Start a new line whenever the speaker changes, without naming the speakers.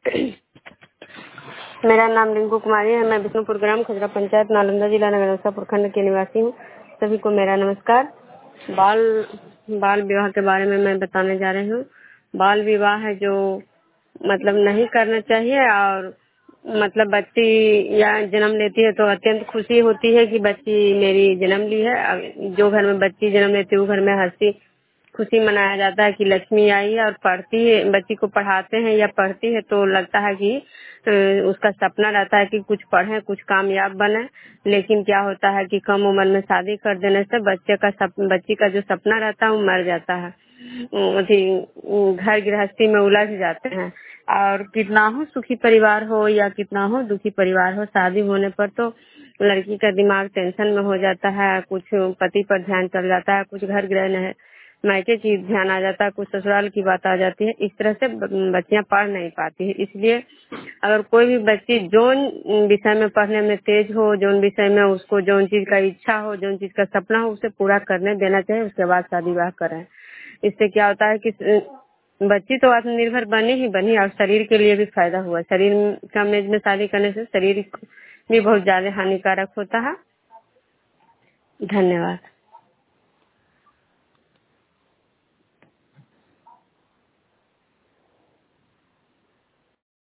मेरा नाम रिंकू कुमारी है। मैं विष्णुपुर ग्राम खजरा पंचायत नालंदा जिला नगर प्रखंड की निवासी हूँ। सभी को मेरा नमस्कार। बाल विवाह के बारे में मैं बताने जा रही हूँ। बाल विवाह है जो मतलब नहीं करना चाहिए और मतलब बच्ची या जन्म लेती है तो अत्यंत खुशी होती है कि बच्ची मेरी जन्म ली है। जो घर में बच्ची जन्म लेती है वो घर में हंसी खुशी मनाया जाता है कि लक्ष्मी आई है। और पढ़ती है, बच्ची को पढ़ाते हैं या पढ़ती है तो लगता है कि उसका सपना रहता है कि कुछ पढ़े, कुछ कामयाब बने। लेकिन क्या होता है कि कम उम्र में शादी कर देने से बच्ची का जो सपना रहता है वो मर जाता है। घर गृहस्थी में उलझ जाते हैं। और कितना हो सुखी परिवार हो या कितना हो दुखी परिवार हो, शादी होने पर तो लड़की का दिमाग टेंशन में हो जाता है। कुछ पति पर ध्यान चल जाता है, कुछ घर गृह मायके की ध्यान आ जाता है, कुछ ससुराल की बात आ जाती है। इस तरह से बच्चियां पढ़ नहीं पाती है। इसलिए अगर कोई भी बच्ची जोन विषय में पढ़ने में तेज हो, जोन विषय में उसको जोन चीज का इच्छा हो, जोन चीज का सपना हो, उसे पूरा करने देना चाहिए। उसके बाद शादी विवाह करें। इससे क्या होता है कि बच्ची तो आत्मनिर्भर बनी और शरीर के लिए भी फायदा हुआ। शरीर कम एज में शादी करने से शरीर भी बहुत ज्यादा हानिकारक होता है। धन्यवाद।